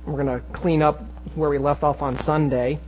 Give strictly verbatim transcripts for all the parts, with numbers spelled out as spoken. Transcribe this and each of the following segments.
We're going to clean up where we left off on Sunday.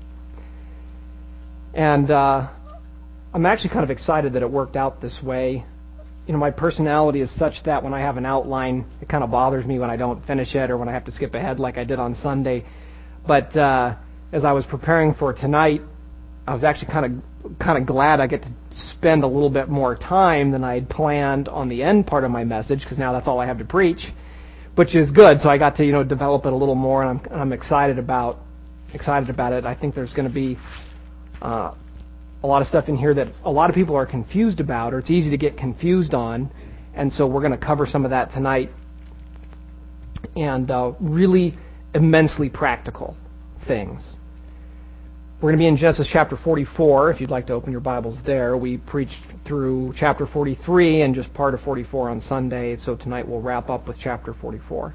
And uh, I'm actually kind of excited that it worked out this way. You know, my personality is such that when I have an outline, it kind of bothers me when I don't finish it or when I have to skip ahead like I did on Sunday. But uh, as I was preparing for tonight, I was actually kind of kind of glad I get to spend a little bit more time than I had planned on the end part of my message, because now that's all I have to preach, which is good. So I got to you know develop it a little more, and I'm I'm excited about excited about it. I think there's going to be uh, a lot of stuff in here that a lot of people are confused about, or it's easy to get confused on, and so we're going to cover some of that tonight, and uh, really immensely practical things. We're going to be in Genesis chapter forty-four, if you'd like to open your Bibles there. We preached through chapter forty-three and just part of forty-four on Sunday, so tonight we'll wrap up with chapter forty-four.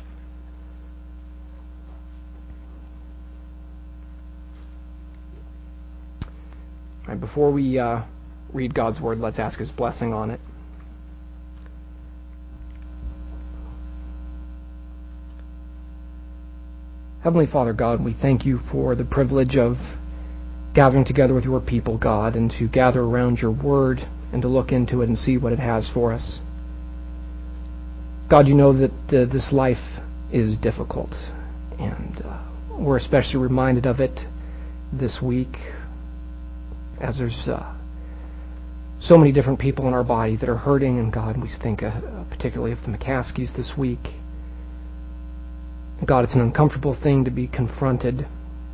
All right, before we uh, read God's Word, let's ask His blessing on it. Heavenly Father God, we thank you for the privilege of gathering together with your people, God, and to gather around your word and to look into it and see what it has for us. God, you know that uh, this life is difficult, and uh, we're especially reminded of it this week, as there's uh, so many different people in our body that are hurting, and God, we think uh, particularly of the McCaskies this week. God, it's an uncomfortable thing to be confronted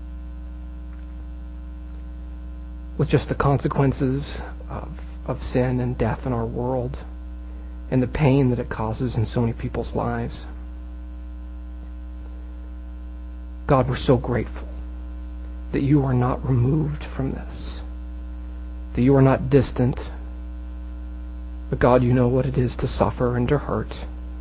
with just the consequences of, of sin and death in our world and the pain that it causes in so many people's lives. God, we're so grateful that you are not removed from this, that you are not distant, but God, you know what it is to suffer and to hurt.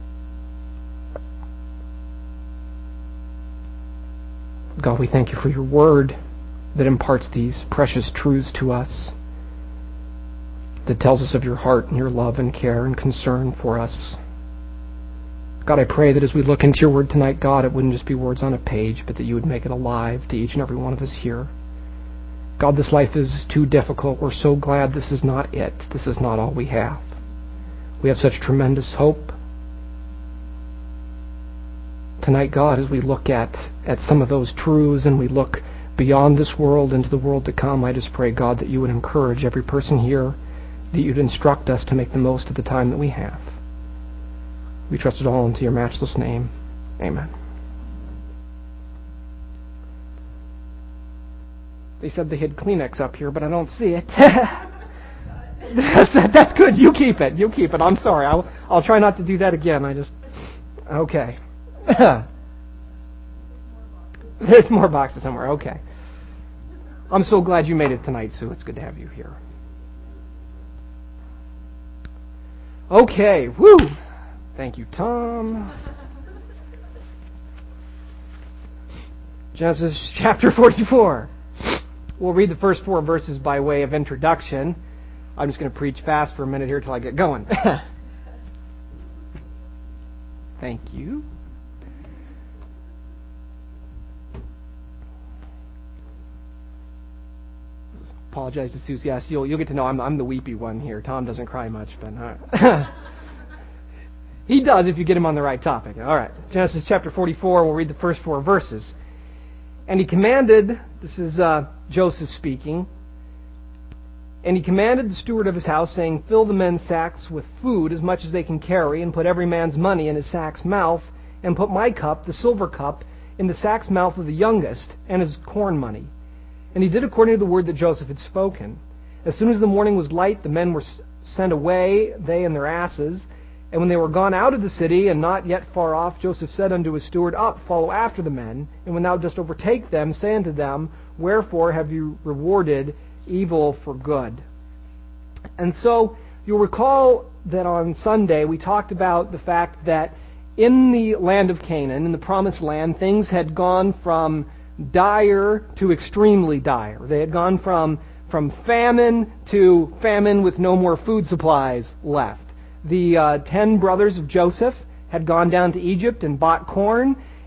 God, we thank you for your word that imparts these precious truths to us, that tells us of your heart and your love and care and concern for us. God, I pray that as we look into your word tonight, God, it wouldn't just be words on a page, but that you would make it alive to each and every one of us here. God, this life is too difficult. We're so glad this is not it. This is not all we have. We have such tremendous hope. Tonight, God, as we look at, at some of those truths and we look beyond this world into the world to come, I just pray, God, that you would encourage every person here, that you'd instruct us to make the most of the time that we have. We trust it all into your matchless name. Amen. They said they had Kleenex up here, but I don't see it. that's, that's good. You keep it. You keep it. I'm sorry. I'll, I'll try not to do that again. I just... Okay. There's more boxes somewhere. Okay. I'm so glad you made it tonight, Sue. It's good to have you here. Okay. Woo! Thank you, Tom. Genesis chapter forty-four. We'll read the first four verses by way of introduction. I'm just going to preach fast for a minute here till I get going. Thank you. Apologize to Susie. Yes, you'll you'll get to know I'm I'm the weepy one here. Tom doesn't cry much, but uh, he does if you get him on the right topic. All right, Genesis chapter forty-four. We'll read the first four verses. And he commanded. This is uh, Joseph speaking. And he commanded the steward of his house, saying, "Fill the men's sacks with food as much as they can carry, and put every man's money in his sack's mouth, and put my cup, the silver cup, in the sack's mouth of the youngest, and his corn money." And he did according to the word that Joseph had spoken. As soon as the morning was light, the men were sent away, they and their asses. And when they were gone out of the city, and not yet far off, Joseph said unto his steward, "Up, follow after the men. And when thou dost overtake them, say unto them, Wherefore have you rewarded evil for good?" And so, you'll recall that on Sunday we talked about the fact that in the land of Canaan, in the promised land, things had gone from dire to extremely dire. They had gone from, from famine to famine with no more food supplies left. The uh, ten brothers of Joseph had gone down to Egypt and bought corn,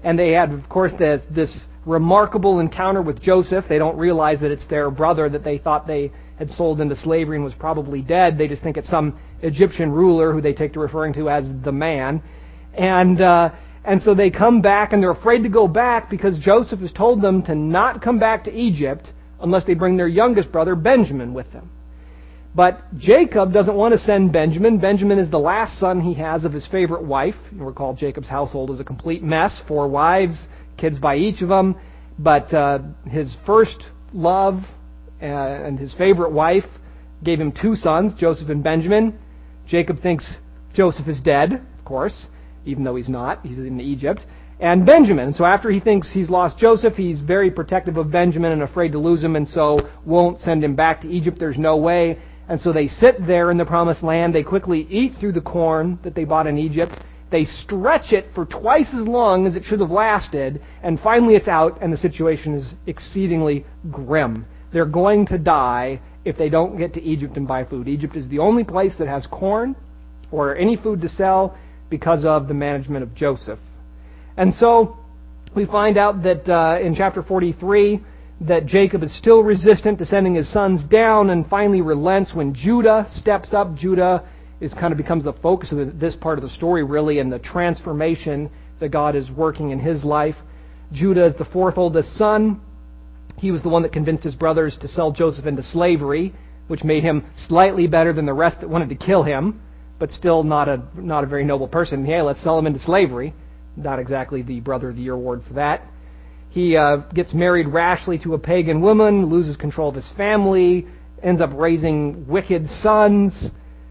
And they had, of course, the, this remarkable encounter with Joseph. They don't realize that it's their brother that they thought they had sold into slavery and was probably dead. They just think it's some Egyptian ruler who they take to referring to as the man. And uh, and so they come back, and they're afraid to go back because Joseph has told them to not come back to Egypt unless they bring their youngest brother Benjamin with them. But Jacob doesn't want to send Benjamin. Benjamin is the last son he has of his favorite wife. You recall Jacob's household is a complete mess. Four wives, kids by each of them. But uh, his first love uh, and his favorite wife gave him two sons, Joseph and Benjamin. Jacob thinks Joseph is dead, of course, even though he's not. He's in Egypt. And Benjamin. So after he thinks he's lost Joseph, he's very protective of Benjamin and afraid to lose him, and so won't send him back to Egypt. There's no way. And so they sit there in the promised land. They quickly eat through the corn that they bought in Egypt. They stretch it for twice as long as it should have lasted. And finally it's out, and the situation is exceedingly grim. They're going to die if they don't get to Egypt and buy food. Egypt is the only place that has corn or any food to sell because of the management of Joseph. And so we find out that uh, in chapter forty-three, that Jacob is still resistant to sending his sons down and finally relents when Judah steps up. Judah is kind of becomes the focus of the, this part of the story, really, and the transformation that God is working in his life. Judah is the fourth oldest son. He was the one that convinced his brothers to sell Joseph into slavery, which made him slightly better than the rest that wanted to kill him, but still not a not a very noble person. Hey, let's sell him into slavery. Not exactly the Brother of the Year award for that. He uh, gets married rashly to a pagan woman, loses control of his family, ends up raising wicked sons,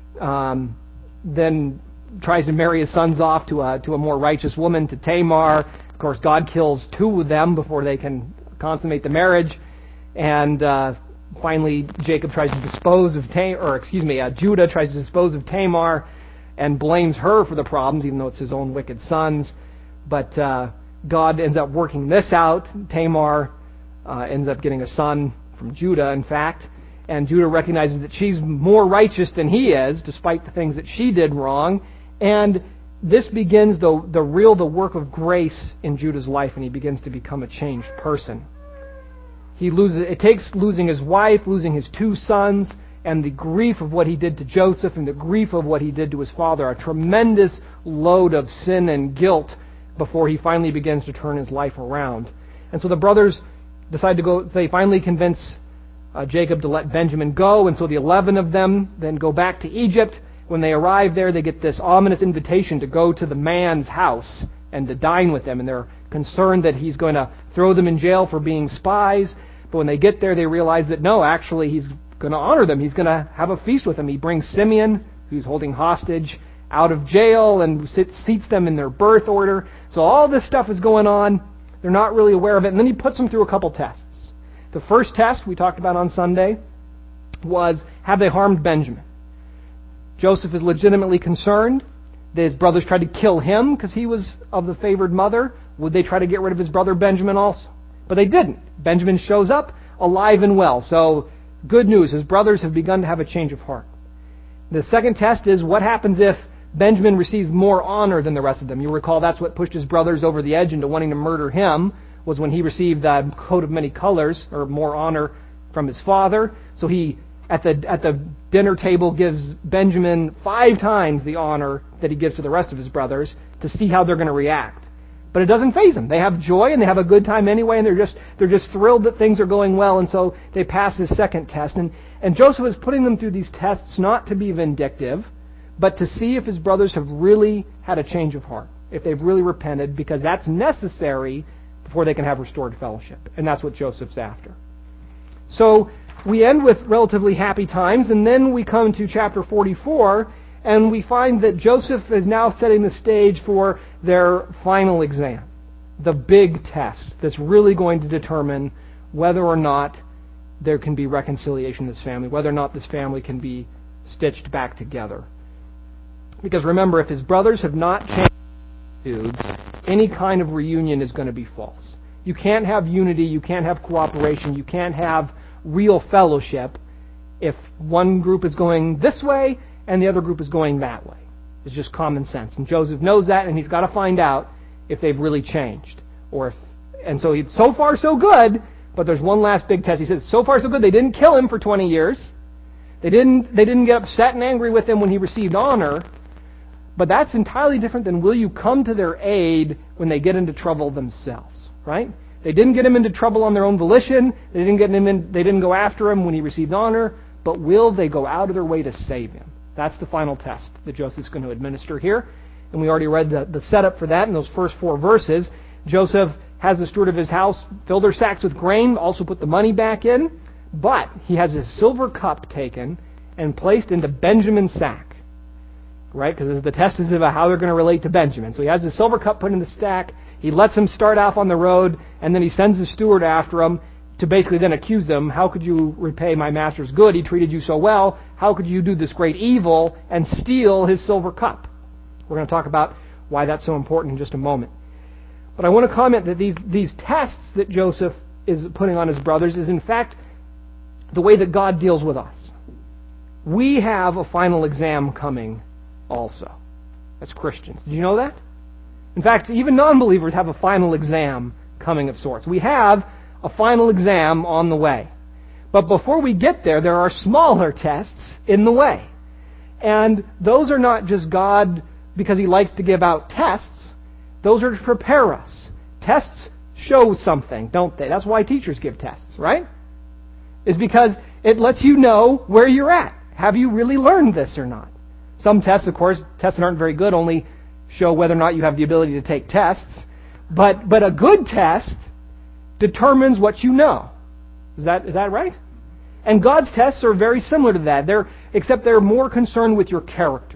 um, then tries to marry his sons off to a, to a more righteous woman, to Tamar. Of course, God kills two of them before they can consummate the marriage. And uh, finally, Jacob tries to dispose of Tamar, or excuse me, uh, Judah tries to dispose of Tamar and blames her for the problems, even though it's his own wicked sons. But uh, God ends up working this out. Tamar uh, ends up getting a son from Judah, in fact. And Judah recognizes that she's more righteous than he is, despite the things that she did wrong. And this begins the, the real, the work of grace in Judah's life, and he begins to become a changed person. He loses. It takes losing his wife, losing his two sons, and the grief of what he did to Joseph and the grief of what he did to his father, a tremendous load of sin and guilt, before he finally begins to turn his life around. And so the brothers decide to go, they finally convince uh, Jacob to let Benjamin go, and so the eleven of them then go back to Egypt. When they arrive there, they get this ominous invitation to go to the man's house and to dine with them, and they're concerned that he's going to throw them in jail for being spies. But when they get there, they realize that no, actually he's going to honor them. He's going to have a feast with them. He brings Simeon, who's holding hostage, out of jail and seats them in their birth order. So all this stuff is going on. They're not really aware of it. And then he puts them through a couple tests. The first test we talked about on Sunday was, have they harmed Benjamin? Joseph is legitimately concerned that his brothers tried to kill him because he was of the favored mother. Would they try to get rid of his brother Benjamin also? But they didn't. Benjamin shows up alive and well. So good news. His brothers have begun to have a change of heart. The second test is, what happens if Benjamin receives more honor than the rest of them? You recall that's what pushed his brothers over the edge into wanting to murder him, was when he received a coat of many colors, or more honor from his father. So he, at the at the dinner table, gives Benjamin five times the honor that he gives to the rest of his brothers to see how they're going to react. But it doesn't faze them. They have joy and they have a good time anyway, and they're just they're just thrilled that things are going well, and so they pass this second test. And and Joseph is putting them through these tests not to be vindictive, but to see if his brothers have really had a change of heart, if they've really repented, because that's necessary before they can have restored fellowship. And that's what Joseph's after. So we end with relatively happy times, and then we come to chapter forty-four, and we find that Joseph is now setting the stage for their final exam, the big test that's really going to determine whether or not there can be reconciliation in this family, whether or not this family can be stitched back together. Because remember, if his brothers have not changed attitudes, any kind of reunion is going to be false. You can't have unity, you can't have cooperation, you can't have real fellowship if one group is going this way and the other group is going that way. It's just common sense. And Joseph knows that, and he's got to find out if they've really changed. Or if, and so he, so far so good, but there's one last big test. He says, so far so good. They didn't kill him for twenty years. They didn't, they didn't get upset and angry with him when he received honor. But that's entirely different than will you come to their aid when they get into trouble themselves, right? They didn't get him into trouble on their own volition. They didn't get him in, they didn't go after him when he received honor. But will they go out of their way to save him? That's the final test that Joseph's going to administer here. And we already read the, the setup for that in those first four verses. Joseph has the steward of his house fill their sacks with grain, also put the money back in. But he has his silver cup taken and placed into Benjamin's sack. Right? Because the test is about how they're going to relate to Benjamin. So he has his silver cup put in the stack. He lets him start off on the road. And then he sends the steward after him to basically then accuse him. How could you repay my master's good? He treated you so well. How could you do this great evil and steal his silver cup? We're going to talk about why that's so important in just a moment. But I want to comment that these, these tests that Joseph is putting on his brothers is in fact the way that God deals with us. We have a final exam coming also as Christians. Did you know that? In fact, even non-believers have a final exam coming of sorts. We have a final exam on the way. But before we get there, there are smaller tests in the way. And those are not just God because He likes to give out tests. Those are to prepare us. Tests show something, don't they? That's why teachers give tests, right? Is because it lets you know where you're at. Have you really learned this or not? Some tests, of course, tests that aren't very good only show whether or not you have the ability to take tests. But but a good test determines what you know. Is that is that right? And God's tests are very similar to that. They're except they're more concerned with your character.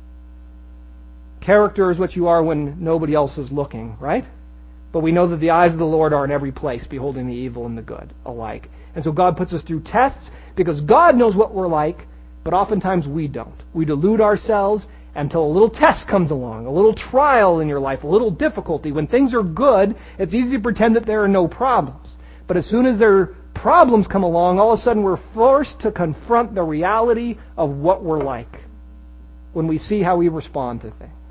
Character is what you are when nobody else is looking, right? But we know that the eyes of the Lord are in every place, beholding the evil and the good alike. And so God puts us through tests because God knows what we're like, but oftentimes we don't. We delude ourselves until a little test comes along, a little trial in your life, a little difficulty. When things are good, it's easy to pretend that there are no problems. But as soon as there are problems come along, all of a sudden we're forced to confront the reality of what we're like when we see how we respond to things.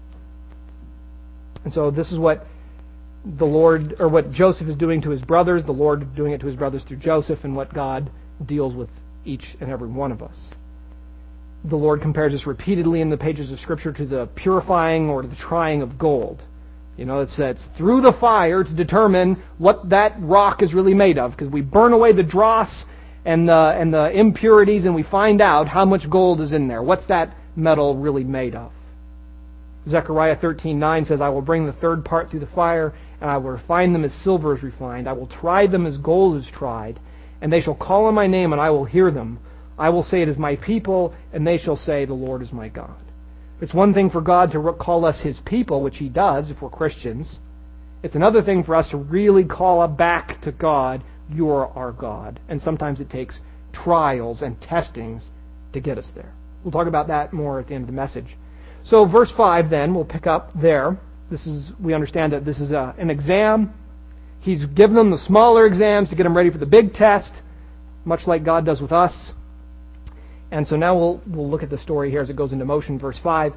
And so this is what the Lord, or what Joseph is doing to his brothers, the Lord doing it to his brothers through Joseph, and what God deals with each and every one of us. The Lord compares us repeatedly in the pages of Scripture to the purifying or the trying of gold. You know, it's, it's through the fire to determine what that rock is really made of, because we burn away the dross and the, and the impurities, and we find out how much gold is in there. What's that metal really made of? Zechariah thirteen nine says, I will bring the third part through the fire, and I will refine them as silver is refined. I will try them as gold is tried, and they shall call on my name, and I will hear them. I will say it is my people, and they shall say the Lord is my God. It's one thing for God to call us His people, which He does if we're Christians. It's another thing for us to really call back to God, you're our God. And sometimes it takes trials and testings to get us there. We'll talk about that more at the end of the message. So verse five then, we'll pick up there. This is, we understand that this is a, an exam. He's given them the smaller exams to get them ready for the big test, much like God does with us. And so now we'll we'll look at the story here as it goes into motion. Verse five.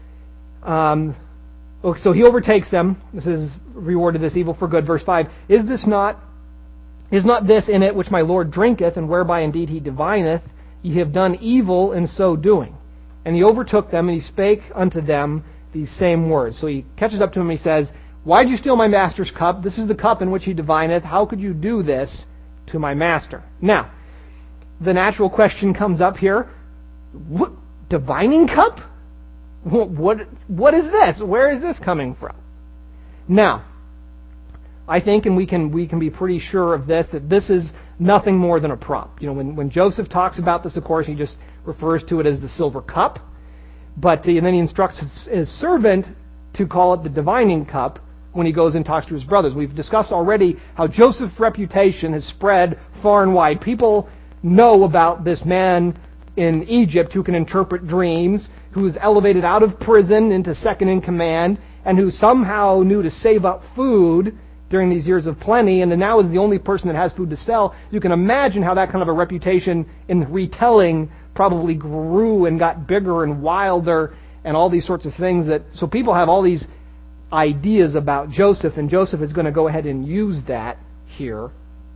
Um, so he overtakes them. This is rewarded this evil for good. Verse five. Is this not is not this in it which my Lord drinketh, and whereby indeed he divineth? Ye have done evil in so doing. And he overtook them, and he spake unto them these same words. So he catches up to him, and he says, Why did you steal my master's cup? This is the cup in which he divineth. How could you do this to my master? Now, the natural question comes up here. What, divining cup? What, what, what is this? Where is this coming from? Now, I think, and we can we can be pretty sure of this, that this is nothing more than a prop. You know, when, when Joseph talks about this, of course, he just refers to it as the silver cup. But and then he instructs his, his servant to call it the divining cup when he goes and talks to his brothers. We've discussed already how Joseph's reputation has spread far and wide. People know about this man in Egypt who can interpret dreams, who is elevated out of prison into second in command, and who somehow knew to save up food during these years of plenty, and now is the only person that has food to sell. You can imagine how that kind of a reputation in retelling probably grew and got bigger and wilder and all these sorts of things. That so people have all these ideas about Joseph, and Joseph is going to go ahead and use that here.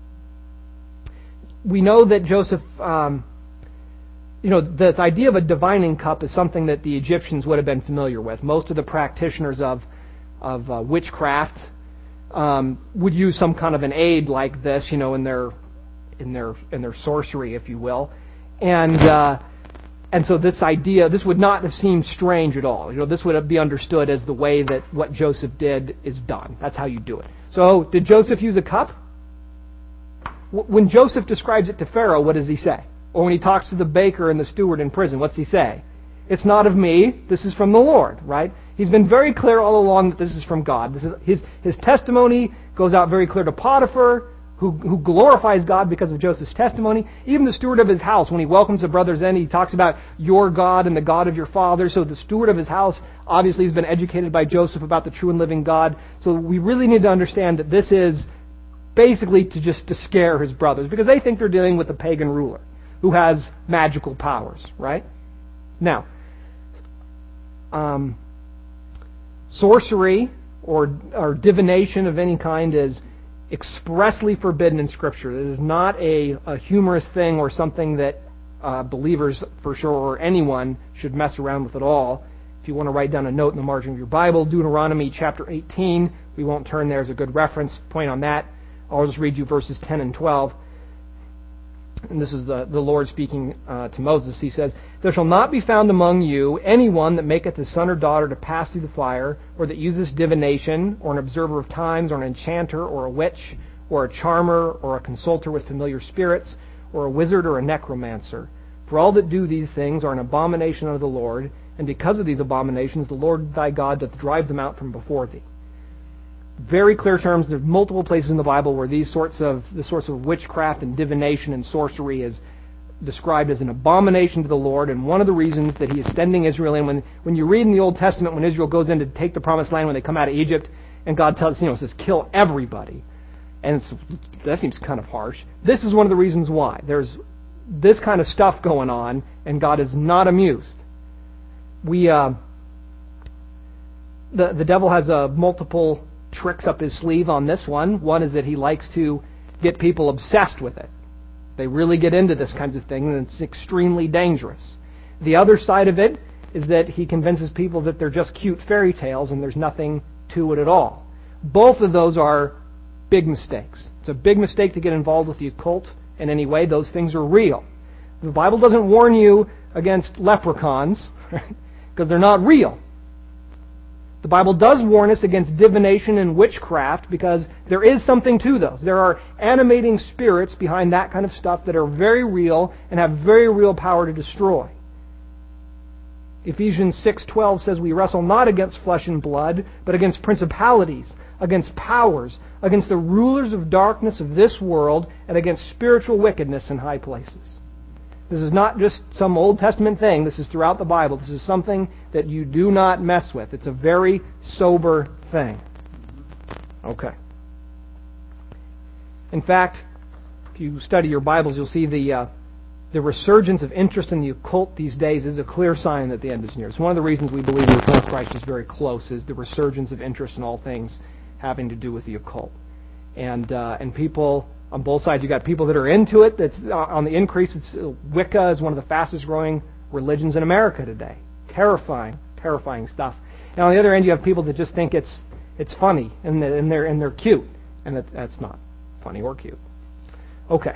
We know that Joseph, um, you know, the idea of a divining cup is something that the Egyptians would have been familiar with. Most of the practitioners of of uh, witchcraft um, would use some kind of an aid like this, you know, in their in their in their sorcery, if you will, and uh, and so this idea, this would not have seemed strange at all. You know, this would be understood as the way that what Joseph did is done. That's how you do it. So, did Joseph use a cup? When Joseph describes it to Pharaoh, what does he say? Or when he talks to the baker and the steward in prison, what's he say? It's not of me, this is from the Lord, right? He's been very clear all along that this is from God. This is his his testimony goes out very clear to Potiphar, who who glorifies God because of Joseph's testimony. Even the steward of his house, when he welcomes the brothers in, he talks about your God and the God of your father. So the steward of his house obviously has been educated by Joseph about the true and living God. So we really need to understand that this is basically to just to scare his brothers, because they think they're dealing with a pagan ruler who has magical powers, right? Now, um, sorcery or or divination of any kind is expressly forbidden in Scripture. It is not a, a humorous thing or something that uh, believers, for sure, or anyone should mess around with at all. If you want to write down a note in the margin of your Bible, Deuteronomy chapter eighteen, we won't turn there as a good reference point on that. I'll just read you verses ten and twelve. And this is the, the Lord speaking uh, to Moses. He says, "There shall not be found among you anyone that maketh his son or daughter to pass through the fire, or that useth divination, or an observer of times, or an enchanter, or a witch, or a charmer, or a consulter with familiar spirits, or a wizard, or a necromancer. For all that do these things are an abomination unto the Lord, and because of these abominations the Lord thy God doth drive them out from before thee." Very clear terms. There's multiple places in the Bible where these sorts of the sorts of witchcraft and divination and sorcery is described as an abomination to the Lord. And one of the reasons that He is sending Israel in, when when you read in the Old Testament, when Israel goes in to take the Promised Land, when they come out of Egypt, and God tells, you know, says kill everybody, and it's, that seems kind of harsh. This is one of the reasons why there's this kind of stuff going on, and God is not amused. We uh, the the devil has a multiple tricks up his sleeve on this one. One is that he likes to get people obsessed with it. They really get into this kinds of thing, and it's extremely dangerous. The other side of it is that he convinces people that they're just cute fairy tales and there's nothing to it at all. Both of those are big mistakes. It's a big mistake to get involved with the occult in any way. Those things are real. The Bible doesn't warn you against leprechauns, because they're not real. The Bible does warn us against divination and witchcraft, because there is something to those. There are animating spirits behind that kind of stuff that are very real and have very real power to destroy. Ephesians six twelve says we wrestle not against flesh and blood, but against principalities, against powers, against the rulers of darkness of this world, and against spiritual wickedness in high places. This is not just some Old Testament thing. This is throughout the Bible. This is something that you do not mess with. It's a very sober thing. Okay. In fact, if you study your Bibles, you'll see the uh, the resurgence of interest in the occult these days is a clear sign that the end is near. It's one of the reasons we believe the return of Christ is very close, is the resurgence of interest in all things having to do with the occult. And uh, and people... On both sides, you've got people that are into it. That's on the increase. It's, Wicca is one of the fastest growing religions in America today. Terrifying, terrifying stuff. And on the other end, you have people that just think it's it's funny and they're and they're cute, and that, that's not funny or cute. Okay.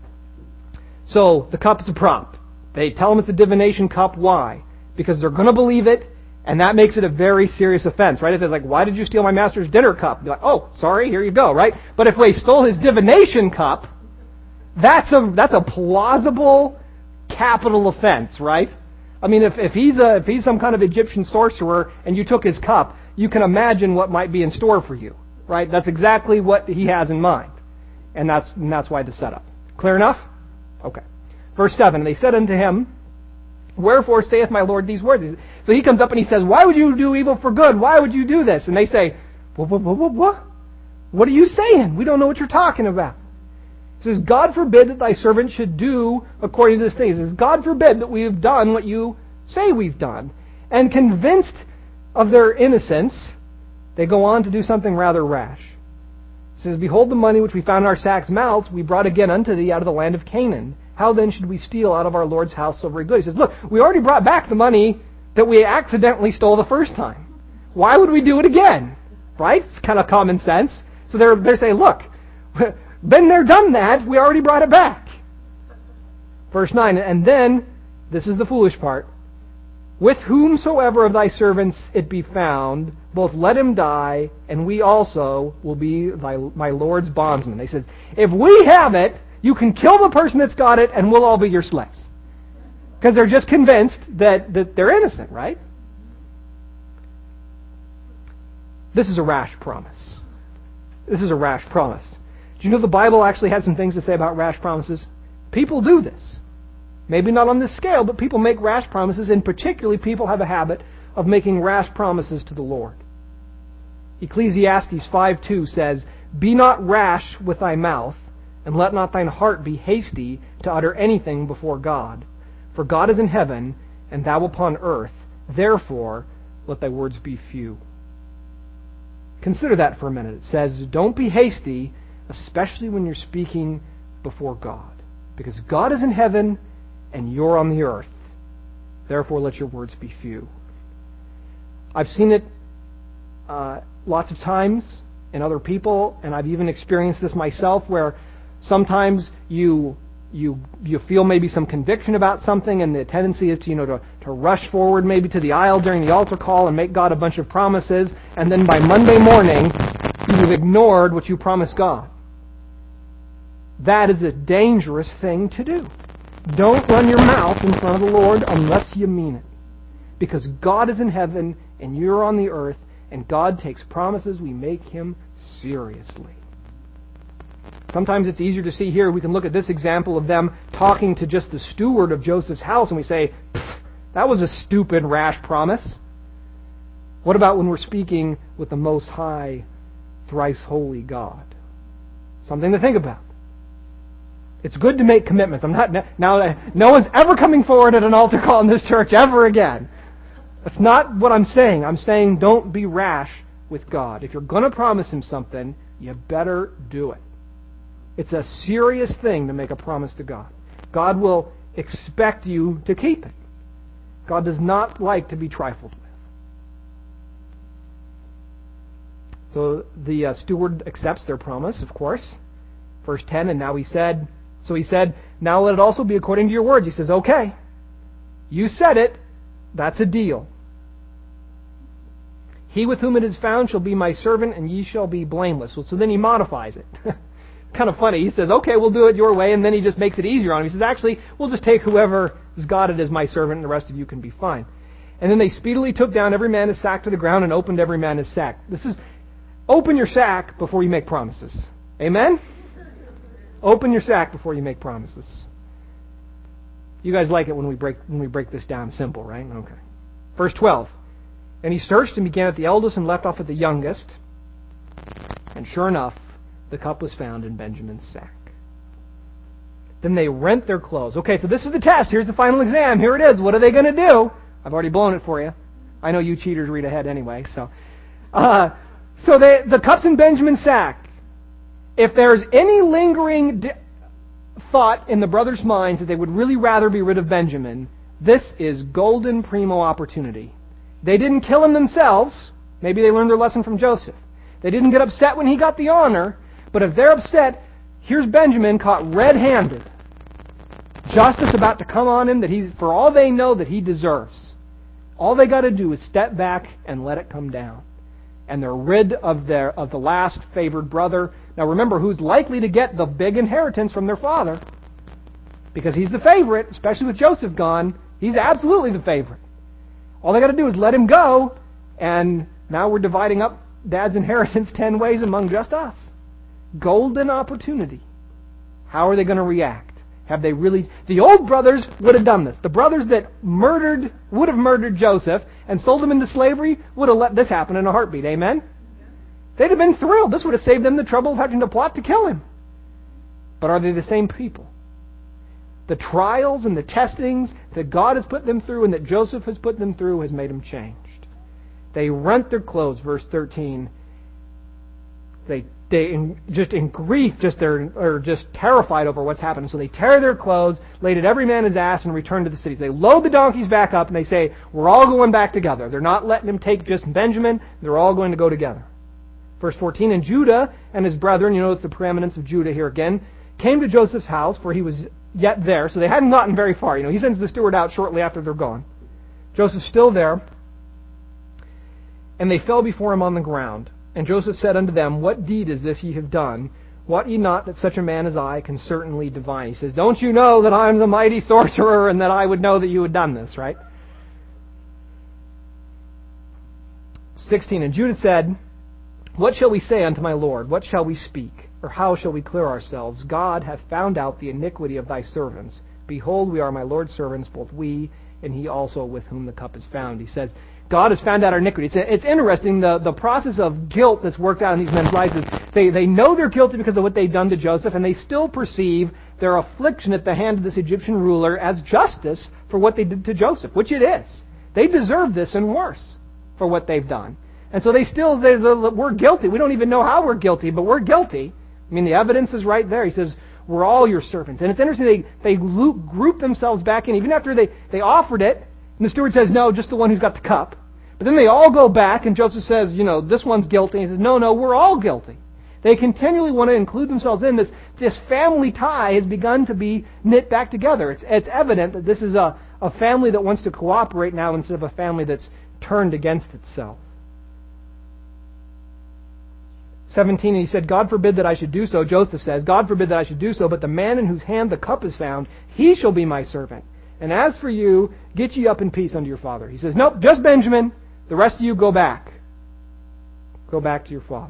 So the cup is a prop. They tell them it's a divination cup. Why? Because they're going to believe it, and that makes it a very serious offense, right? If they're like, "Why did you steal my master's dinner cup?" You're like, "Oh, sorry, here you go," right? But if they stole his divination cup, that's a that's a plausible capital offense, right? I mean, if if he's a if he's some kind of Egyptian sorcerer and you took his cup, you can imagine what might be in store for you, right? That's exactly what he has in mind, and that's and that's why the setup. Clear enough? Okay. Verse seven. And they said unto him, "Wherefore saith my Lord these words?" So he comes up and he says, "Why would you do evil for good? Why would you do this?" And they say, "What, what, what, what? What are you saying? We don't know what you're talking about." He says, "God forbid that thy servant should do according to this thing." He says, "God forbid that we have done what you say we've done." And convinced of their innocence, they go on to do something rather rash. It says, Behold the money which we found in our sacks' mouths, we brought again unto thee out of the land of Canaan. How then should we steal out of our Lord's house so very good? He says, look, we already brought back the money that we accidentally stole the first time. Why would we do it again? Right? It's kind of common sense. So they're, they're saying, look, been there, done that, we already brought it back. Verse nine, and then, this is the foolish part, with whomsoever of thy servants it be found, both let him die, and we also will be thy, my Lord's bondsmen. They said, if we have it, you can kill the person that's got it, and we'll all be your slaves. Because they're just convinced that, that they're innocent, right? This is a rash promise. This is a rash promise. Do you know the Bible actually has some things to say about rash promises? People do this. Maybe not on this scale, but people make rash promises, and particularly people have a habit of making rash promises to the Lord. Ecclesiastes five two says, Be not rash with thy mouth, and let not thine heart be hasty to utter anything before God. For God is in heaven, and thou upon earth. Therefore, let thy words be few. Consider that for a minute. It says, don't be hasty, especially when you're speaking before God. Because God is in heaven, and you're on the earth. Therefore, let your words be few. I've seen it uh, lots of times in other people, and I've even experienced this myself, where sometimes you you you feel maybe some conviction about something, and the tendency is to you know to, to rush forward maybe to the aisle during the altar call and make God a bunch of promises, and then by Monday morning you've ignored what you promised God. That is a dangerous thing to do. Don't run your mouth in front of the Lord unless you mean it. Because God is in heaven and you're on the earth, and God takes promises we make Him seriously. Sometimes it's easier to see here, we can look at this example of them talking to just the steward of Joseph's house, and we say, that was a stupid, rash promise. What about when we're speaking with the Most High, thrice holy God? Something to think about. It's good to make commitments. I'm not now. No one's ever coming forward at an altar call in this church ever again. That's not what I'm saying. I'm saying don't be rash with God. If you're going to promise Him something, you better do it. It's a serious thing to make a promise to God. God will expect you to keep it. God does not like to be trifled with. So the uh, steward accepts their promise, of course. Verse ten, and now he said, so he said, now let it also be according to your words. He says, okay, you said it, that's a deal. He with whom it is found shall be my servant, and ye shall be blameless. So, so then he modifies it. Kind of funny. He says, okay, we'll do it your way, and then he just makes it easier on him. He says, actually, we'll just take whoever has got it as my servant, and the rest of you can be fine. And then they speedily took down every man his sack to the ground and opened every man his sack. This is, open your sack before you make promises. Amen? Open your sack before you make promises. You guys like it when we break when we break this down simple, right? Okay. Verse twelve. And he searched and began at the eldest and left off at the youngest. And sure enough, the cup was found in Benjamin's sack. Then they rent their clothes. Okay, so this is the test. Here's the final exam. Here it is. What are they going to do? I've already blown it for you. I know you cheaters read ahead anyway. So, uh, so they, the cup's in Benjamin's sack. If there's any lingering di- thought in the brothers' minds that they would really rather be rid of Benjamin, this is golden primo opportunity. They didn't kill him themselves. Maybe they learned their lesson from Joseph. They didn't get upset when he got the honor. But if they're upset, here's Benjamin caught red-handed. Justice about to come on him that he's, for all they know, that he deserves. All they got to do is step back and let it come down. And they're rid of their of the last favored brother. Now remember, who's likely to get the big inheritance from their father? Because he's the favorite, especially with Joseph gone. He's absolutely the favorite. All they got to do is let him go, and now we're dividing up Dad's inheritance ten ways among just us. Golden opportunity. How are they going to react? Have they really... The old brothers would have done this. The brothers that murdered, would have murdered Joseph and sold him into slavery would have let this happen in a heartbeat. Amen? They'd have been thrilled. This would have saved them the trouble of having to plot to kill him. But are they the same people? The trials and the testings that God has put them through and that Joseph has put them through has made them changed. They rent their clothes, verse thirteen. They they in, just in grief, just they're are just terrified over what's happened. So they tear their clothes, laid at every man his ass, and return to the cities. They load the donkeys back up, and they say, "We're all going back together." They're not letting him take just Benjamin. They're all going to go together. Verse fourteen, and Judah and his brethren, you notice the preeminence of Judah here again, came to Joseph's house, for he was yet there. So they hadn't gotten very far. You know, he sends the steward out shortly after they're gone. Joseph's still there. And they fell before him on the ground. And Joseph said unto them, What deed is this ye have done? Wot ye not that such a man as I can certainly divine? He says, don't you know that I am the mighty sorcerer, and that I would know that you had done this, right? sixteen, and Judah said, What shall we say unto my Lord? What shall we speak? Or how shall we clear ourselves? God hath found out the iniquity of thy servants. Behold, we are my Lord's servants, both we and he also with whom the cup is found. He says, God has found out our iniquity. It's, it's interesting, the, the process of guilt that's worked out in these men's lives is they, they know they're guilty because of what they've done to Joseph, and they still perceive their affliction at the hand of this Egyptian ruler as justice for what they did to Joseph, which it is. They deserve this and worse for what they've done. And so they still, they, they, we're guilty. We don't even know how we're guilty, but we're guilty. I mean, the evidence is right there. He says, we're all your servants. And it's interesting, they, they loop, group themselves back in, even after they, they offered it, and the steward says, no, just the one who's got the cup. But then they all go back, and Joseph says, you know, this one's guilty. And he says, no, no, we're all guilty. They continually want to include themselves in this. This family tie has begun to be knit back together. It's, it's evident that this is a, a family that wants to cooperate now instead of a family that's turned against itself. seventeen, and he said, God forbid that I should do so. Joseph says, God forbid that I should do so, but the man in whose hand the cup is found, he shall be my servant. And as for you, get ye up in peace unto your father. He says, nope, just Benjamin. The rest of you go back. Go back to your father.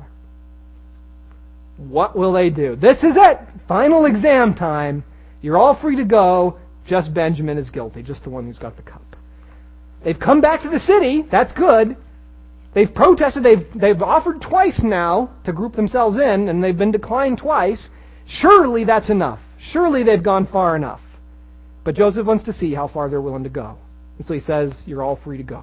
What will they do? This is it. Final exam time. You're all free to go. Just Benjamin is guilty. Just the one who's got the cup. They've come back to the city. That's good. They've protested. They've, they've offered twice now to group themselves in, and they've been declined twice. Surely that's enough. Surely they've gone far enough. But Joseph wants to see how far they're willing to go. And so he says, you're all free to go.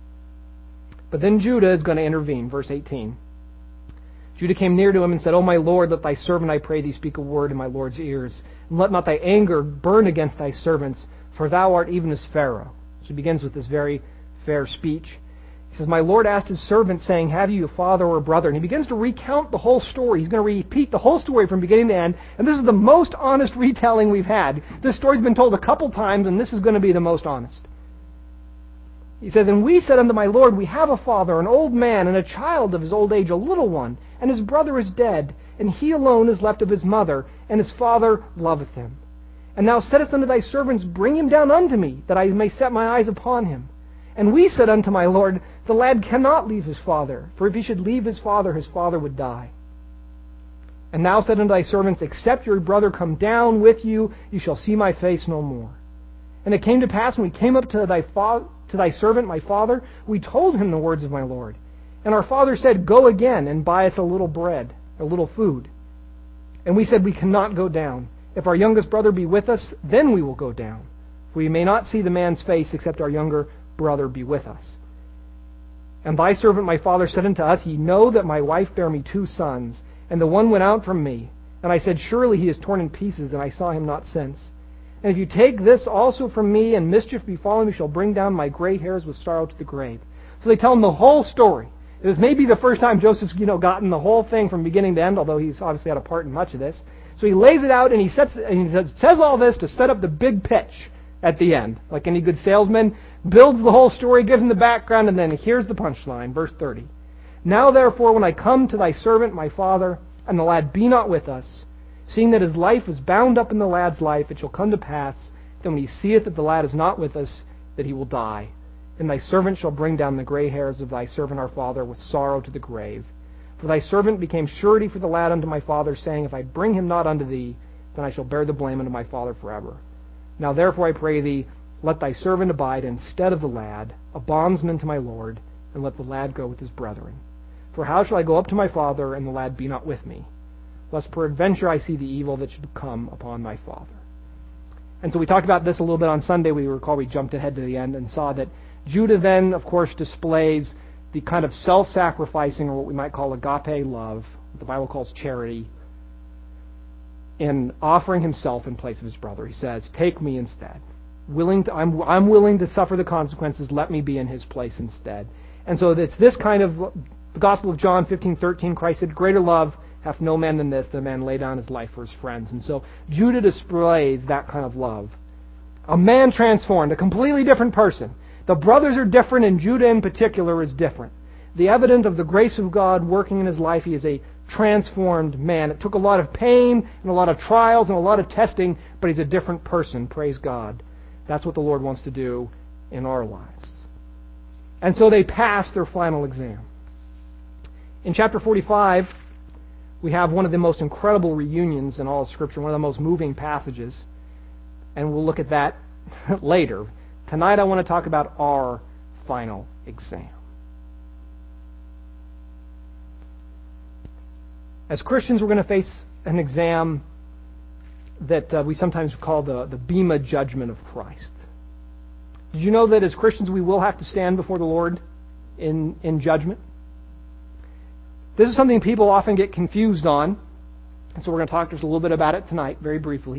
But then Judah is going to intervene. Verse eighteen. Judah came near to him and said, O my Lord, let thy servant, I pray thee, speak a word in my Lord's ears. And let not thy anger burn against thy servants, for thou art even as Pharaoh. So he begins with this very fair speech. He says, my Lord asked his servant, saying, have you a father or a brother? And he begins to recount the whole story. He's going to repeat the whole story from beginning to end. And this is the most honest retelling we've had. This story's been told a couple times, and this is going to be the most honest. He says, and we said unto my Lord, we have a father, an old man, and a child of his old age, a little one, and his brother is dead, and he alone is left of his mother, and his father loveth him. And thou saidst unto thy servants, bring him down unto me, that I may set my eyes upon him. And we said unto my Lord, the lad cannot leave his father, for if he should leave his father, his father would die. And thou said unto thy servants, except your brother come down with you, you shall see my face no more. And it came to pass, when we came up to thy father, to thy servant, my father, we told him the words of my Lord. And our father said, go again and buy us a little bread, a little food. And we said, we cannot go down. If our youngest brother be with us, then we will go down. For we may not see the man's face, except our younger brother be with us. And thy servant, my father, said unto us, ye know that my wife bare me two sons, and the one went out from me. And I said, surely he is torn in pieces, and I saw him not since. And if you take this also from me, and mischief befall him, you shall bring down my gray hairs with sorrow to the grave. So they tell him the whole story. It was maybe the first time Joseph's, you know, gotten the whole thing from beginning to end, although he's obviously had a part in much of this. So he lays it out, and he sets, and he says all this to set up the big pitch at the end. Like any good salesman, builds the whole story, gives him the background, and then here's the punchline, verse thirty. Now therefore, when I come to thy servant, my father, and the lad be not with us, seeing that his life is bound up in the lad's life, it shall come to pass, that when he seeth that the lad is not with us, that he will die. And thy servant shall bring down the gray hairs of thy servant our father with sorrow to the grave. For thy servant became surety for the lad unto my father, saying, if I bring him not unto thee, then I shall bear the blame unto my father forever. Now therefore I pray thee, let thy servant abide instead of the lad, a bondsman to my Lord, and let the lad go with his brethren. For how shall I go up to my father, and the lad be not with me? Lest peradventure I see the evil that should come upon my father. And so we talked about this a little bit on Sunday. We recall we jumped ahead to the end and saw that Judah then, of course, displays the kind of self-sacrificing, or what we might call agape love, what the Bible calls charity, in offering himself in place of his brother. He says, take me instead. Willing to, I'm, I'm willing to suffer the consequences. Let me be in his place instead. And so it's this kind of, the Gospel of John fifteen thirteen, Christ said, greater love hath no man than this, that a man lay down his life for his friends. And so Judah displays that kind of love. A man transformed, a completely different person. The brothers are different, and Judah in particular is different. The evidence of the grace of God working in his life, he is a transformed man. It took a lot of pain and a lot of trials and a lot of testing, but he's a different person, praise God. That's what the Lord wants to do in our lives. And so they pass their final exam. In chapter forty-five, we have one of the most incredible reunions in all of Scripture, one of the most moving passages, and we'll look at that later. Tonight I want to talk about our final exam. As Christians, we're going to face an exam that uh, we sometimes call the, the Bema judgment of Christ. Did you know that as Christians we will have to stand before the Lord in, in judgment? This is something people often get confused on, and so we're going to talk just a little bit about it tonight, very briefly.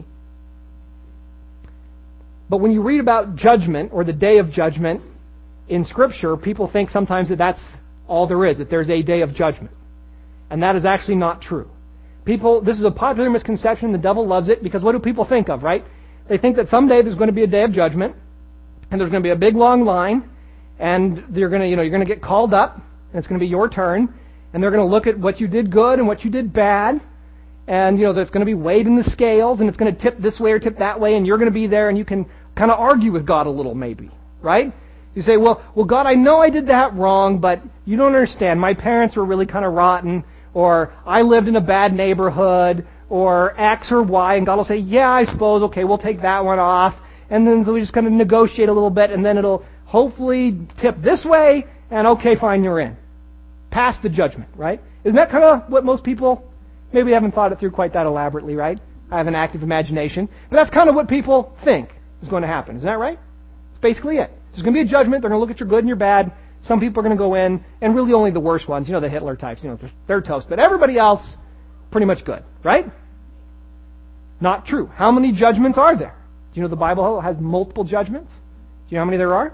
But when you read about judgment, or the day of judgment, in Scripture, people think sometimes that that's all there is, that there's a day of judgment. And that is actually not true. People, this is a popular misconception. The devil loves it, because what do people think of, right? They think that someday there's going to be a day of judgment, and there's going to be a big long line, and you're going to, you know, you're going to get called up, and it's going to be your turn, and they're going to look at what you did good and what you did bad, and you know there's going to be weighed in the scales, and it's going to tip this way or tip that way, and you're going to be there, and you can kind of argue with God a little, maybe, right? You say, well, well, God, I know I did that wrong, but you don't understand. My parents were really kind of rotten, or I lived in a bad neighborhood, or X or Y, and God will say, yeah, I suppose, okay, we'll take that one off, and then so we just kind of negotiate a little bit, and then it'll hopefully tip this way, and okay, fine, you're in. Pass the judgment, right? Isn't that kind of what most people, maybe haven't thought it through quite that elaborately, right? I have an active imagination, but that's kind of what people think is going to happen. Isn't that right? That's basically it. There's going to be a judgment. They're going to look at your good and your bad. Some people are going to go in, and really only the worst ones, you know, the Hitler types, you know, they're toast. But everybody else, pretty much good, right? Not true. How many judgments are there? Do you know the Bible has multiple judgments? Do you know how many there are?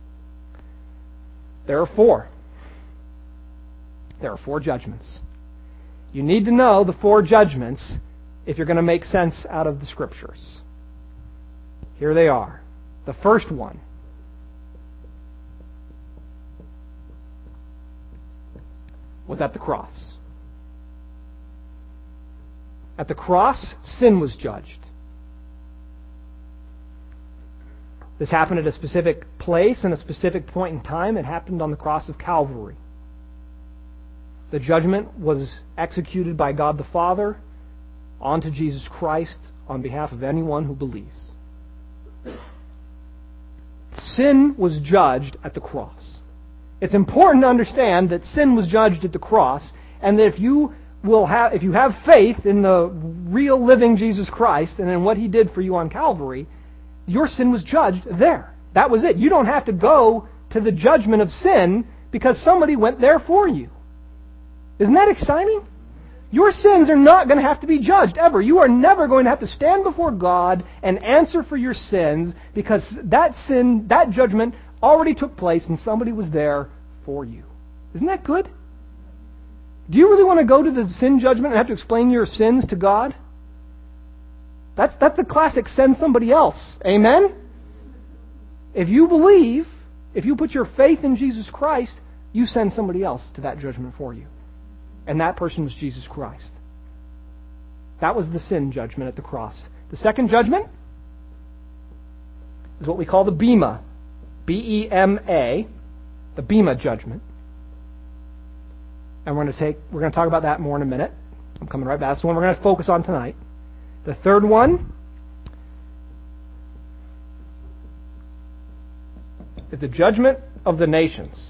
There are four. There are four judgments. You need to know the four judgments if you're going to make sense out of the Scriptures. Here they are. The first one. Was at the cross. At the cross, sin was judged. This happened at a specific place and a specific point in time. It happened on the cross of Calvary. The judgment was executed by God the Father onto Jesus Christ on behalf of anyone who believes. Sin was judged at the cross. It's important to understand that sin was judged at the cross, and that if you will have, if you have faith in the real living Jesus Christ and in what He did for you on Calvary, your sin was judged there. That was it. You don't have to go to the judgment of sin because somebody went there for you. Isn't that exciting? Your sins are not going to have to be judged ever. You are never going to have to stand before God and answer for your sins because that sin, that judgment already took place and somebody was there for you. Isn't that good? Do you really want to go to the sin judgment and have to explain your sins to God? That's, that's the classic send somebody else. Amen? If you believe, if you put your faith in Jesus Christ, you send somebody else to that judgment for you. And that person was Jesus Christ. That was the sin judgment at the cross. The second judgment is what we call the Bema. B E M A. The Bema judgment. And we're going to take we're going to talk about that more in a minute. I'm coming right back. That's the one we're going to focus on tonight. The third one is the judgment of the nations.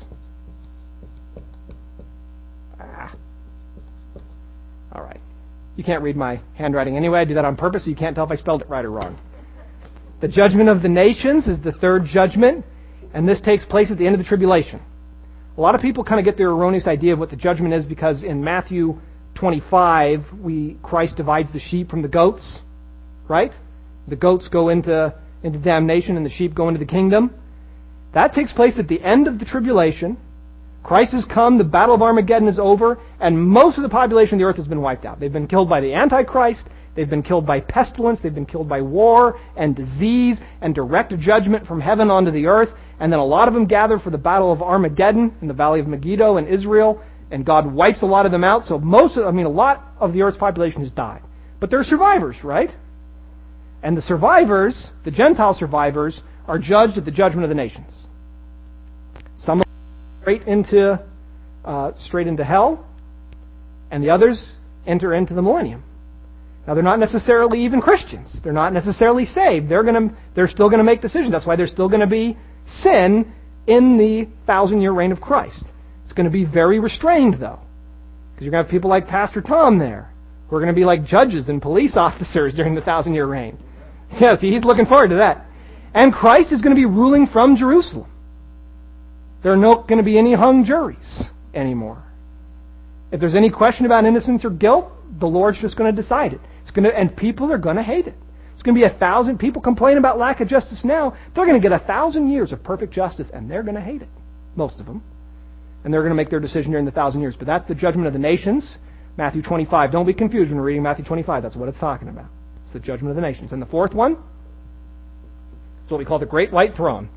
Ah. All right. You can't read my handwriting anyway. I do that on purpose so you can't tell if I spelled it right or wrong. The judgment of the nations is the third judgment, and this takes place at the end of the tribulation. A lot of people kind of get their erroneous idea of what the judgment is because in Matthew twenty-five, we Christ divides the sheep from the goats, right? The goats go into, into damnation and the sheep go into the kingdom. That takes place at the end of the tribulation. Christ has come, the battle of Armageddon is over, and most of the population of the earth has been wiped out. They've been killed by the Antichrist, they've been killed by pestilence, they've been killed by war and disease and direct judgment from heaven onto the earth, and then a lot of them gather for the battle of Armageddon in the valley of Megiddo in Israel, and God wipes a lot of them out, so most of, I mean, a lot of the earth's population has died. But there are survivors, right? And the survivors, the Gentile survivors, are judged at the judgment of the nations. Some of them straight into, uh, straight into hell, and the others enter into the millennium. Now, they're not necessarily even Christians. They're not necessarily saved. They're going to, they're still going to make decisions. That's why there's still going to be sin in the thousand-year reign of Christ. It's going to be very restrained, though, because you're going to have people like Pastor Tom there who are going to be like judges and police officers during the thousand-year reign. Yeah, see, he's looking forward to that. And Christ is going to be ruling from Jerusalem. There are not going to be any hung juries anymore. If there's any question about innocence or guilt, the Lord's just going to decide it. It's going to, and people are going to hate it. It's going to be a thousand people complain about lack of justice now. They're going to get a thousand years of perfect justice, and they're going to hate it. Most of them. And they're going to make their decision during the thousand years. But that's the judgment of the nations. Matthew twenty-five. Don't be confused when we're reading Matthew twenty-five. That's what it's talking about. It's the judgment of the nations. And the fourth one is what we call the Great White Throne.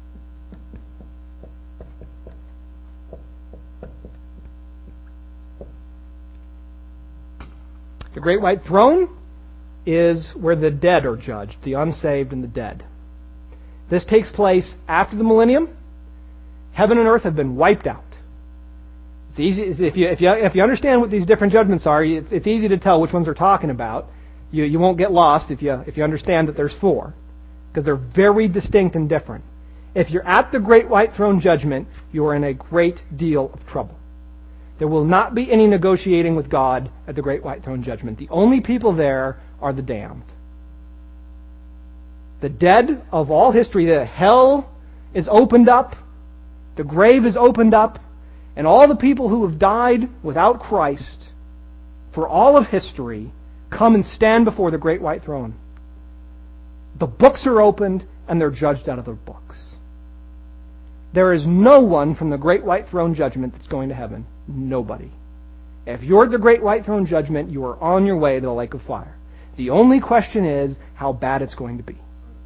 The Great White Throne is where the dead are judged, the unsaved and the dead. This takes place after the millennium. Heaven and earth have been wiped out. It's easy if you if you if you understand what these different judgments are. It's, it's easy to tell which ones we're talking about. You you won't get lost if you if you understand that there's four, because they're very distinct and different. If you're at the Great White Throne judgment, you are in a great deal of trouble. There will not be any negotiating with God at the Great White Throne judgment. The only people there are the damned. The dead of all history. The hell is opened up. The grave is opened up. And all the people who have died without Christ for all of history come and stand before the Great White Throne. The books are opened and they're judged out of the books. There is no one from the Great White Throne judgment that's going to heaven. Nobody. If you're at the Great White Throne judgment, you are on your way to the lake of fire. The only question is how bad it's going to be.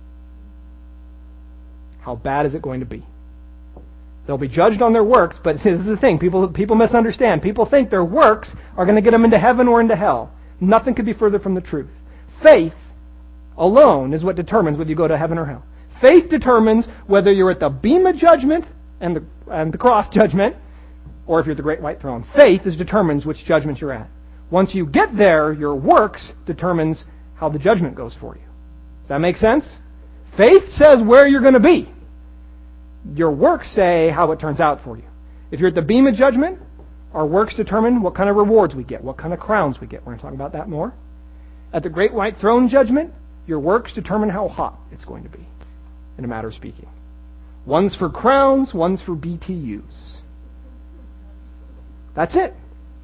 How bad is it going to be? They'll be judged on their works, but this is the thing. People, people misunderstand. People think their works are going to get them into heaven or into hell. Nothing could be further from the truth. Faith alone is what determines whether you go to heaven or hell. Faith determines whether you're at the Bema judgment and the, and the cross judgment, or if you're at the Great White Throne. Faith is determines which judgment you're at. Once you get there, your works determines how the judgment goes for you. Does that make sense? Faith says where you're going to be. Your works say how it turns out for you. If you're at the Bema judgment, our works determine what kind of rewards we get, what kind of crowns we get. We're going to talk about that more. At the Great White Throne judgment, your works determine how hot it's going to be, in a matter of speaking. One's for crowns, one's for B T Us. That's it.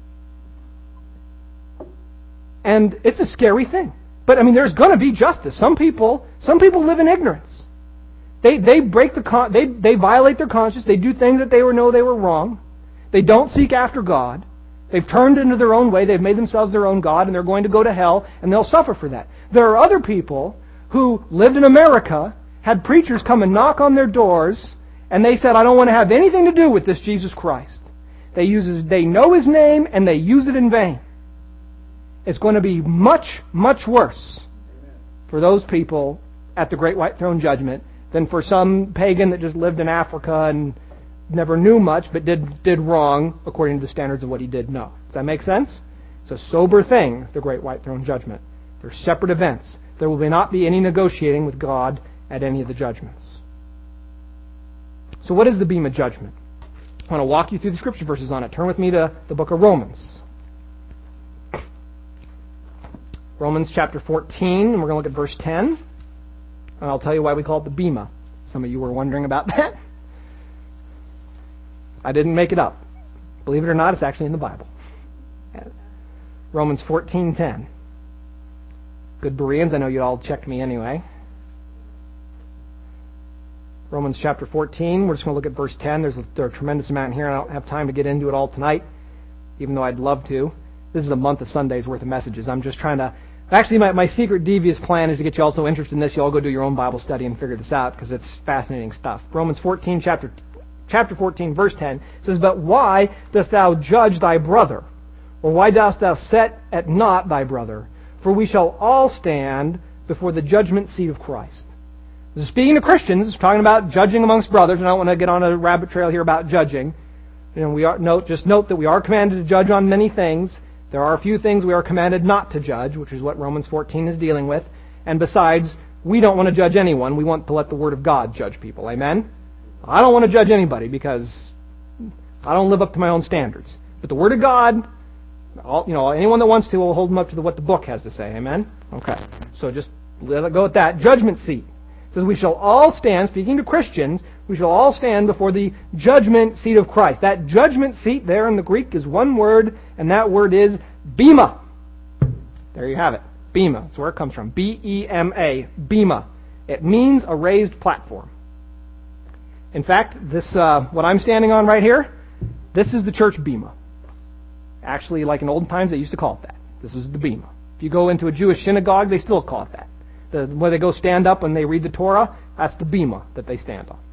And it's a scary thing. But I mean, there's going to be justice. Some people, some people live in ignorance. They they break the con- they they violate their conscience. They do things that they were know they were wrong. They don't seek after God. They've turned into their own way. They've made themselves their own God, and they're going to go to hell, and they'll suffer for that. There are other people who lived in America, had preachers come and knock on their doors, and they said, "I don't want to have anything to do with this Jesus Christ." They use his, they know His name, and they use it in vain. It's going to be much, much worse for those people at the Great White Throne judgment than for some pagan that just lived in Africa and never knew much but did did wrong according to the standards of what he did know. Does that make sense? It's a sober thing, the Great White Throne judgment. They're separate events. There will not be any negotiating with God at any of the judgments. So what is the Bema judgment? I want to walk you through the scripture verses on it. Turn with me to the book of Romans. Romans chapter fourteen, and we're going to look at verse ten. And I'll tell you why we call it the Bema. Some of you were wondering about that. I didn't make it up. Believe it or not, it's actually in the Bible. Romans fourteen ten. Good Bereans, I know you all checked me anyway. Romans chapter fourteen, we're just going to look at verse ten. There's a, there's a tremendous amount here, and I don't have time to get into it all tonight, even though I'd love to. This is a month of Sundays worth of messages. I'm just trying to... Actually, my, my secret devious plan is to get you all so interested in this, you all go do your own Bible study and figure this out, because it's fascinating stuff. Romans fourteen, chapter chapter fourteen, verse ten, says, But why dost thou judge thy brother? Or why dost thou set at naught thy brother? For we shall all stand before the judgment seat of Christ. This is speaking to Christians, it's talking about judging amongst brothers, and I don't want to get on a rabbit trail here about judging. You know, we are note just note that we are commanded to judge on many things. There are a few things we are commanded not to judge, which is what Romans fourteen is dealing with. And besides, we don't want to judge anyone. We want to let the Word of God judge people. Amen? I don't want to judge anybody because I don't live up to my own standards. But the Word of God, all, you know, anyone that wants to will hold them up to the, what the book has to say. Amen? Okay. So just let it go with that. Judgment seat. It says we shall all stand, speaking to Christians, we shall all stand before the judgment seat of Christ. That judgment seat there in the Greek is one word, and that word is bema. There you have it. Bema. That's where it comes from. B E M A. Bema. It means a raised platform. In fact, this uh, what I'm standing on right here, this is the church bema. Actually, like in old times, they used to call it that. This is the bema. If you go into a Jewish synagogue, they still call it that. The, where they go stand up when they read the Torah, that's the bema that they stand on.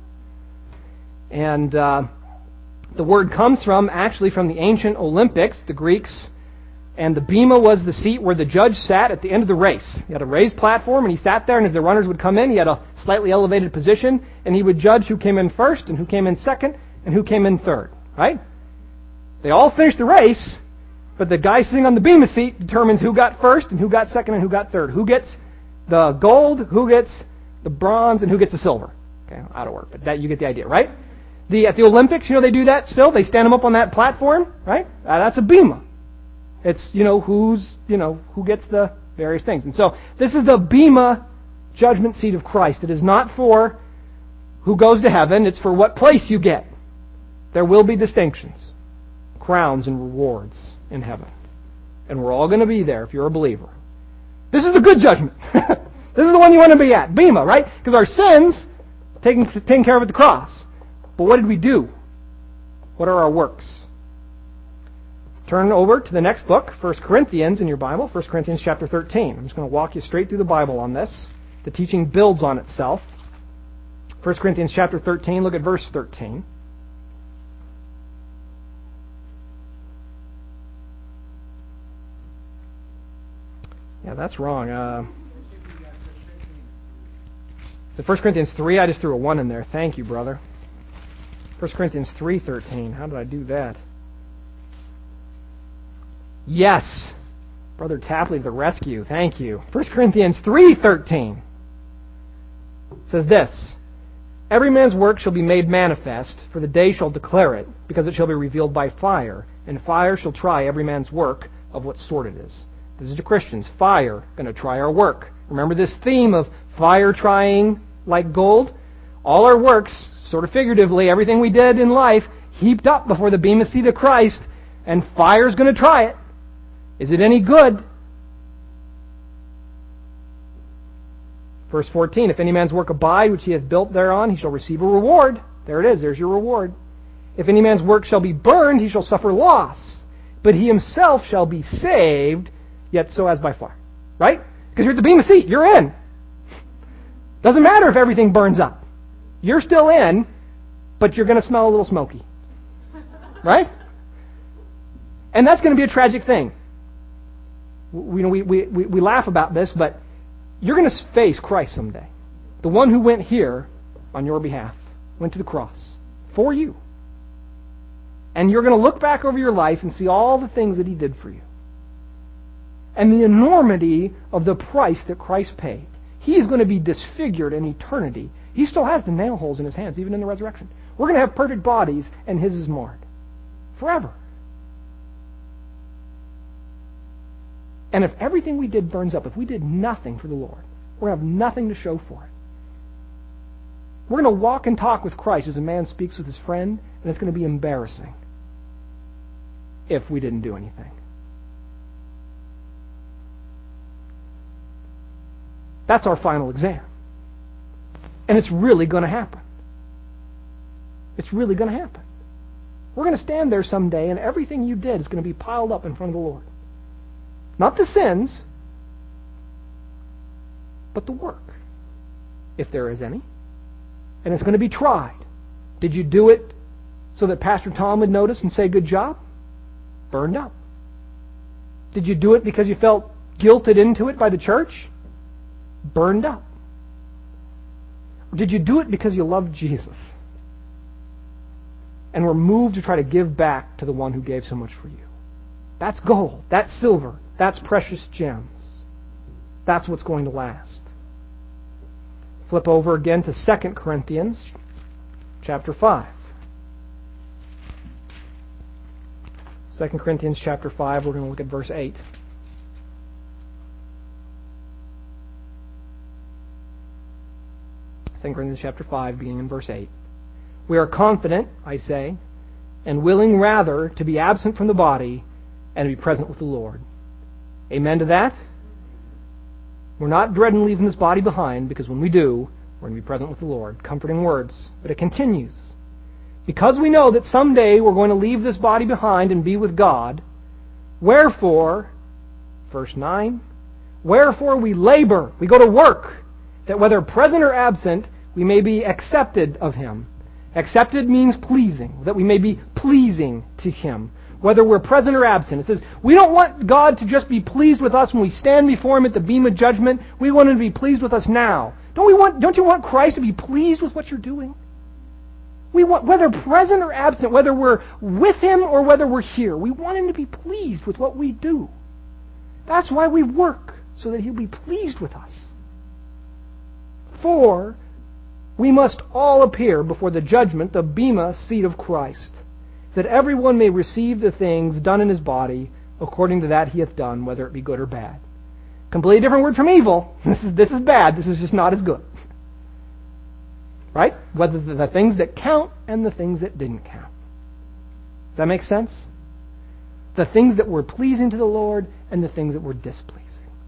And uh, the word comes from, actually, from the ancient Olympics, the Greeks. And the bema was the seat where the judge sat at the end of the race. He had a raised platform, and he sat there, and as the runners would come in, he had a slightly elevated position, and he would judge who came in first, and who came in second, and who came in third. Right? They all finished the race, but the guy sitting on the bema seat determines who got first, and who got second, and who got third. Who gets the gold, who gets the bronze, and who gets the silver. Okay, out of work, but that you get the idea, right? The at the Olympics, you know, they do that still. They stand them up on that platform, right? Uh, that's a bema. It's, you know, who's, you know, who gets the various things. And so this is the bema judgment seat of Christ. It is not for who goes to heaven. It's for what place you get. There will be distinctions, crowns and rewards in heaven. And we're all going to be there if you're a believer. This is the good judgment. This is the one you want to be at. Bema, right? Because our sins, taken, taken care of at the cross. But what did we do? What are our works? Turn over to the next book, First Corinthians in your Bible, First Corinthians chapter thirteen. I'm just going to walk you straight through the Bible on this. The teaching builds on itself. First Corinthians chapter thirteen, look at verse thirteen. Yeah, that's wrong. Uh, so First Corinthians three, I just threw a one in there. Thank you, brother. First Corinthians three thirteen. How did I do that? Yes. Brother Tapley, the rescue. Thank you. First Corinthians three thirteen says this, Every man's work shall be made manifest, for the day shall declare it, because it shall be revealed by fire, and fire shall try every man's work of what sort it is. This is to Christians. Fire going to try our work. Remember this theme of fire trying like gold? All our works, sort of figuratively, everything we did in life, heaped up before the bema seat of Christ, and fire's going to try it. Is it any good? Verse fourteen, If any man's work abide, which he hath built thereon, he shall receive a reward. There it is, there's your reward. If any man's work shall be burned, he shall suffer loss. But he himself shall be saved, yet so as by fire. Right? Because you're at the bema seat, you're in. Doesn't matter if everything burns up. You're still in, but you're going to smell a little smoky. Right? And that's going to be a tragic thing. We, we, we, we laugh about this, but you're going to face Christ someday. The one who went here on your behalf, went to the cross for you. And you're going to look back over your life and see all the things that he did for you. And the enormity of the price that Christ paid. He is going to be disfigured in eternity. He still has the nail holes in his hands, even in the resurrection. We're going to have perfect bodies, and his is marred. Forever. And if everything we did burns up, if we did nothing for the Lord, we're going to have nothing to show for it. We're going to walk and talk with Christ as a man speaks with his friend, and it's going to be embarrassing if we didn't do anything. That's our final exam. And it's really going to happen. It's really going to happen. We're going to stand there someday, and everything you did is going to be piled up in front of the Lord. Not the sins, but the work, if there is any. And it's going to be tried. Did you do it so that Pastor Tom would notice and say, good job? Burned up. Did you do it because you felt guilted into it by the church? Burned up. Or did you do it because you loved Jesus and were moved to try to give back to the one who gave so much for you? That's gold. That's silver. That's precious gems. That's what's going to last. Flip over again to Second Corinthians chapter five. Second Corinthians chapter five, we're going to look at verse eight. Second Corinthians chapter five, beginning in verse eight. We are confident, I say, and willing rather to be absent from the body and to be present with the Lord. Amen to that? We're not dreading leaving this body behind, because when we do, we're going to be present with the Lord. Comforting words. But it continues. Because we know that someday we're going to leave this body behind and be with God, wherefore, verse nine, wherefore we labor, we go to work, that whether present or absent, we may be accepted of Him. Accepted means pleasing, that we may be pleasing to Him, whether we're present or absent. It says, we don't want God to just be pleased with us when we stand before Him at the beam of judgment. We want Him to be pleased with us now. Don't we want? Don't you want Christ to be pleased with what you're doing? We want, whether present or absent, whether we're with Him or whether we're here, we want Him to be pleased with what we do. That's why we work, so that He'll be pleased with us. For we must all appear before the judgment, the bema seat of Christ, that everyone may receive the things done in his body according to that he hath done, whether it be good or bad. Completely different word from evil. This is this is bad. This is just not as good. Right? Whether the things that count and the things that didn't count. Does that make sense? The things that were pleasing to the Lord and the things that were displeasing.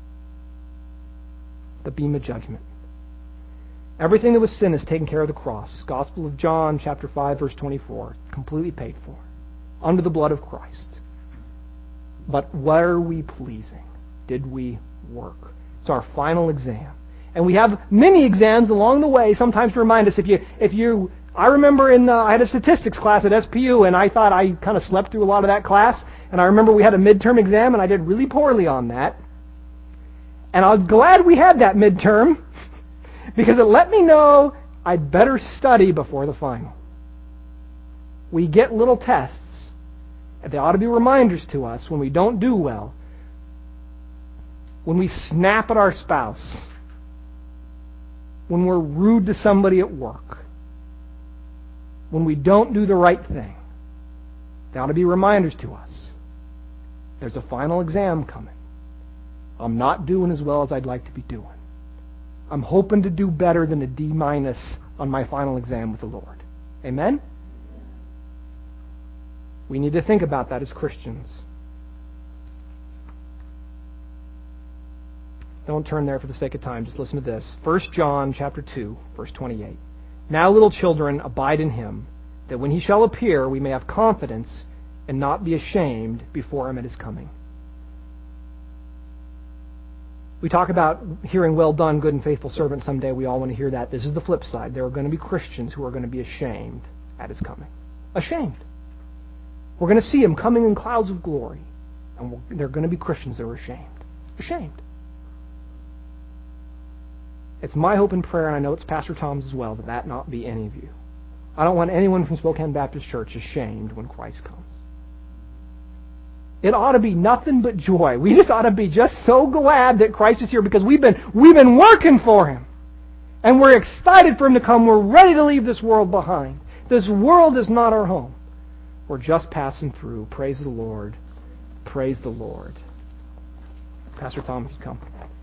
The beam of judgment. Everything that was sin is taken care of the cross. Gospel of John, chapter five, verse twenty-four. Completely paid for. Under the blood of Christ. But were we pleasing? Did we work? It's our final exam. And we have many exams along the way, sometimes to remind us. If you, if you, I remember in, uh, I had a statistics class at S P U, and I thought I kind of slept through a lot of that class. And I remember we had a midterm exam, and I did really poorly on that. And I was glad we had that midterm, because it let me know I'd better study before the final. We get little tests, and they ought to be reminders to us when we don't do well, when we snap at our spouse, when we're rude to somebody at work, when we don't do the right thing. They ought to be reminders to us. There's a final exam coming. I'm not doing as well as I'd like to be doing. I'm hoping to do better than a D minus on my final exam with the Lord. Amen? We need to think about that as Christians. Don't turn there for the sake of time. Just listen to this. First John chapter two, verse twenty-eight. Now, little children, abide in Him, that when He shall appear, we may have confidence and not be ashamed before Him at His coming. We talk about hearing, well done, good and faithful servant someday. We all want to hear that. This is the flip side. There are going to be Christians who are going to be ashamed at His coming. Ashamed. We're going to see Him coming in clouds of glory. And there are going to be Christians that are ashamed. Ashamed. It's my hope and prayer, and I know it's Pastor Tom's as well, that that not be any of you. I don't want anyone from Spokane Baptist Church ashamed when Christ comes. It ought to be nothing but joy. We just ought to be just so glad that Christ is here, because we've been we've been working for Him. And we're excited for Him to come. We're ready to leave this world behind. This world is not our home. We're just passing through. Praise the Lord. Praise the Lord. Pastor Tom, you come.